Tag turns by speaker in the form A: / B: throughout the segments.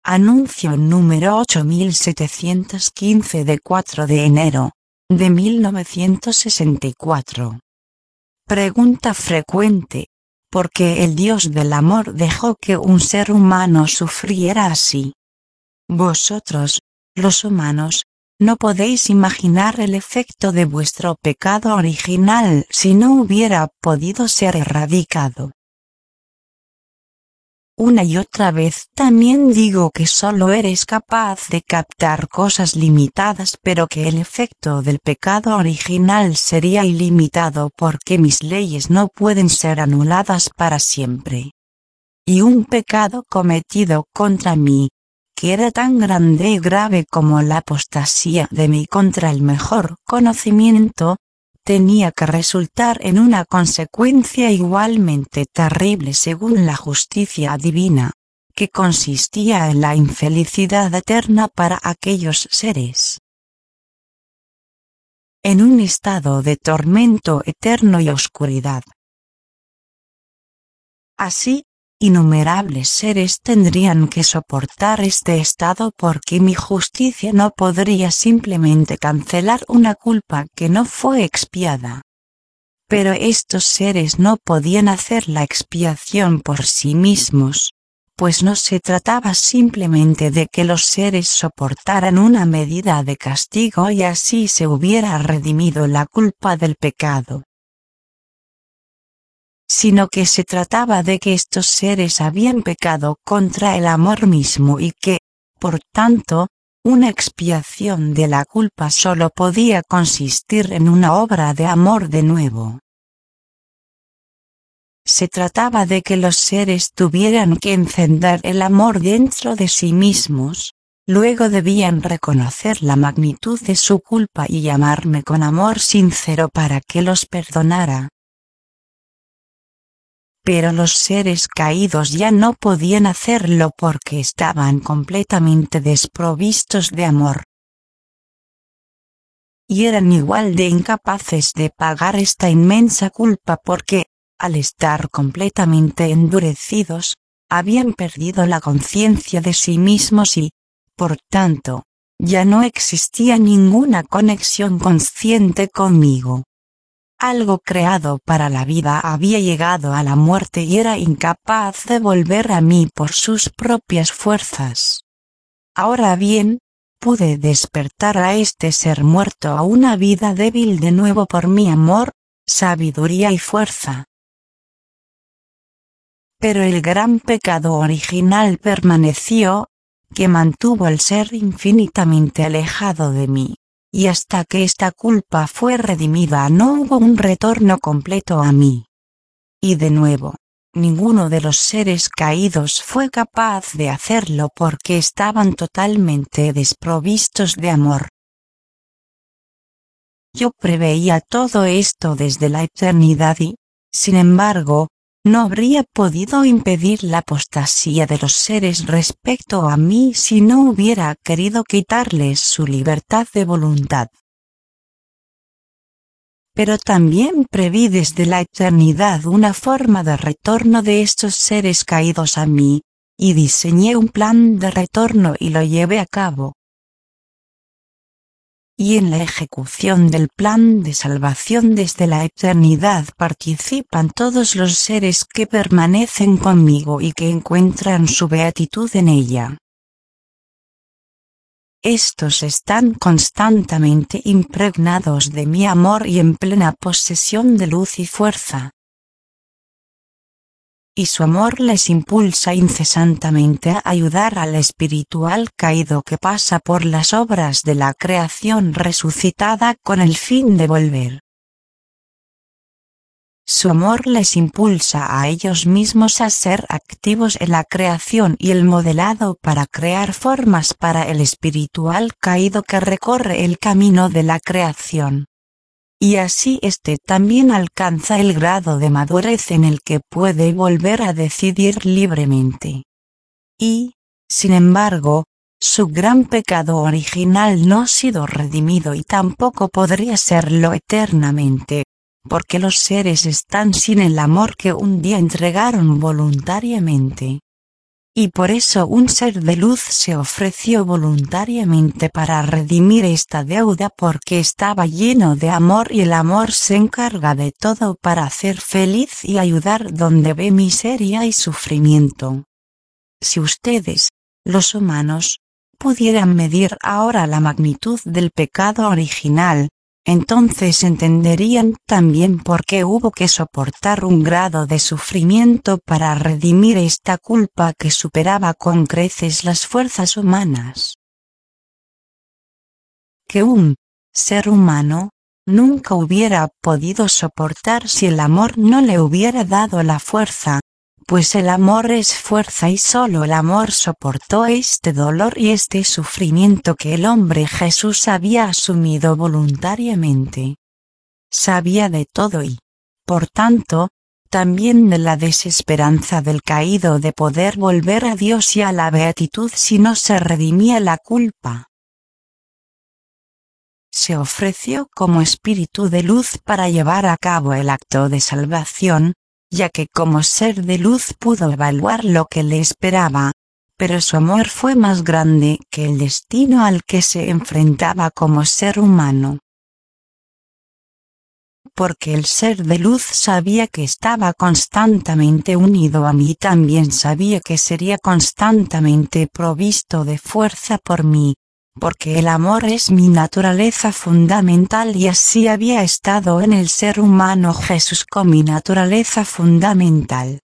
A: Anuncio número 8715 de 4 de enero de 1964. Pregunta frecuente: ¿por qué el Dios del amor dejó que un ser humano sufriera así? Vosotros, los humanos, no podéis imaginar el efecto de vuestro pecado original si no hubiera podido ser erradicado. Una y otra vez también digo que solo eres capaz de captar cosas limitadas, pero que el efecto del pecado original sería ilimitado porque mis leyes no pueden ser anuladas para siempre. Y un pecado cometido contra mí, que era tan grande y grave como la apostasía de mí contra el mejor conocimiento, tenía que resultar en una consecuencia igualmente terrible según la justicia divina, que consistía en la infelicidad eterna para aquellos seres. En un estado de tormento eterno y oscuridad. Así, innumerables seres tendrían que soportar este estado porque mi justicia no podría simplemente cancelar una culpa que no fue expiada. Pero estos seres no podían hacer la expiación por sí mismos, pues no se trataba simplemente de que los seres soportaran una medida de castigo y así se hubiera redimido la culpa del pecado, sino que se trataba de que estos seres habían pecado contra el amor mismo y que, por tanto, una expiación de la culpa solo podía consistir en una obra de amor de nuevo. Se trataba de que los seres tuvieran que encender el amor dentro de sí mismos, luego debían reconocer la magnitud de su culpa y llamarme con amor sincero para que los perdonara. Pero los seres caídos ya no podían hacerlo porque estaban completamente desprovistos de amor. Y eran igual de incapaces de pagar esta inmensa culpa porque, al estar completamente endurecidos, habían perdido la conciencia de sí mismos y, por tanto, ya no existía ninguna conexión consciente conmigo. Algo creado para la vida había llegado a la muerte y era incapaz de volver a mí por sus propias fuerzas. Ahora bien, pude despertar a este ser muerto a una vida débil de nuevo por mi amor, sabiduría y fuerza. Pero el gran pecado original permaneció, que mantuvo al ser infinitamente alejado de mí. Y hasta que esta culpa fue redimida no hubo un retorno completo a mí. Y de nuevo, ninguno de los seres caídos fue capaz de hacerlo porque estaban totalmente desprovistos de amor. Yo preveía todo esto desde la eternidad y, sin embargo, no habría podido impedir la apostasía de los seres respecto a mí si no hubiera querido quitarles su libertad de voluntad. Pero también preví desde la eternidad una forma de retorno de estos seres caídos a mí, y diseñé un plan de retorno y lo llevé a cabo. Y en la ejecución del plan de salvación desde la eternidad participan todos los seres que permanecen conmigo y que encuentran su beatitud en ella. Estos están constantemente impregnados de mi amor y en plena posesión de luz y fuerza. Y su amor les impulsa incesantemente a ayudar al espiritual caído que pasa por las obras de la creación resucitada con el fin de volver. Su amor les impulsa a ellos mismos a ser activos en la creación y el modelado para crear formas para el espiritual caído que recorre el camino de la creación. Y así éste también alcanza el grado de madurez en el que puede volver a decidir libremente. Y, sin embargo, su gran pecado original no ha sido redimido y tampoco podría serlo eternamente, porque los seres están sin el amor que un día entregaron voluntariamente. y por eso un ser de luz se ofreció voluntariamente para redimir esta deuda porque estaba lleno de amor y el amor se encarga de todo para hacer feliz y ayudar donde ve miseria y sufrimiento. Si ustedes, los humanos, pudieran medir ahora la magnitud del pecado original, entonces entenderían también por qué hubo que soportar un grado de sufrimiento para redimir esta culpa que superaba con creces las fuerzas humanas. Que un ser humano nunca hubiera podido soportar si el amor no le hubiera dado la fuerza, pues el amor es fuerza y solo el amor soportó este dolor y este sufrimiento que el hombre Jesús había asumido voluntariamente. Sabía de todo y, por tanto, también de la desesperanza del caído de poder volver a Dios y a la beatitud si no se redimía la culpa. Se ofreció como espíritu de luz para llevar a cabo el acto de salvación, ya que como ser de luz pudo evaluar lo que le esperaba, pero su amor fue más grande que el destino al que se enfrentaba como ser humano. Porque el ser de luz sabía que estaba constantemente unido a mí, también sabía que sería constantemente provisto de fuerza por mí, porque el amor es mi naturaleza fundamental y así había estado en el ser humano Jesús con mi naturaleza fundamental.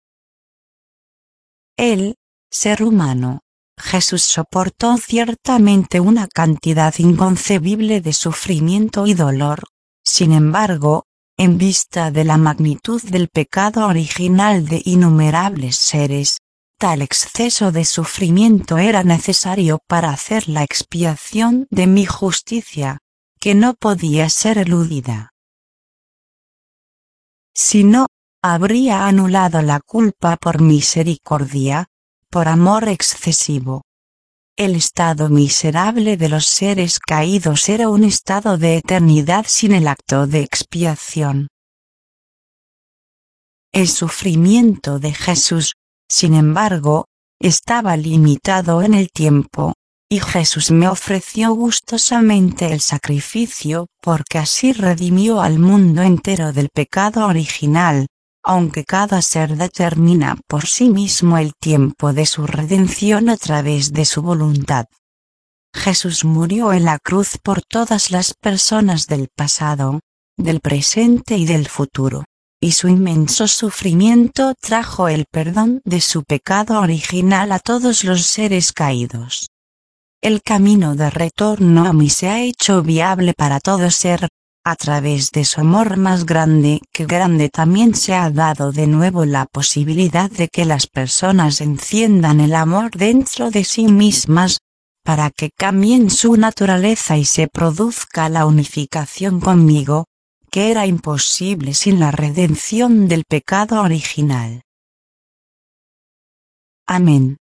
A: El ser humano, Jesús soportó ciertamente una cantidad inconcebible de sufrimiento y dolor. Sin embargo, en vista de la magnitud del pecado original de innumerables seres, tal exceso de sufrimiento era necesario para hacer la expiación de mi justicia, que no podía ser eludida. Si no, habría anulado la culpa por misericordia, por amor excesivo. El estado miserable de los seres caídos era un estado de eternidad sin el acto de expiación. El sufrimiento de Jesús, sin embargo, estaba limitado en el tiempo, y Jesús me ofreció gustosamente el sacrificio porque así redimió al mundo entero del pecado original, aunque cada ser determina por sí mismo el tiempo de su redención a través de su voluntad. Jesús murió en la cruz por todas las personas del pasado, del presente y del futuro, y su inmenso sufrimiento trajo el perdón de su pecado original a todos los seres caídos. El camino de retorno a mí se ha hecho viable para todo ser, a través de su amor más grande que grande también se ha dado de nuevo la posibilidad de que las personas enciendan el amor dentro de sí mismas, para que cambien su naturaleza y se produzca la unificación conmigo, que era imposible sin la redención del pecado original. Amén.